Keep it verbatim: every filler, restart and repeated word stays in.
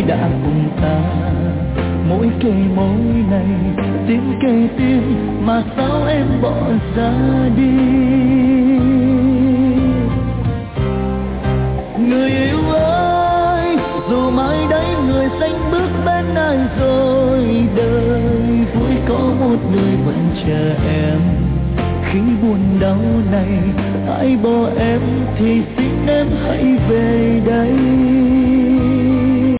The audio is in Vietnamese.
đã cùng ta. Mỗi kề môi này tiếng kề tim, mà sao em bỏ ra đi. Người yêu ơi, dù mai đây người xanh bước bên ai rồi, đời vui có một người vẫn chờ em. Khi buồn đau này ai bỏ em thì xin em hãy về đây.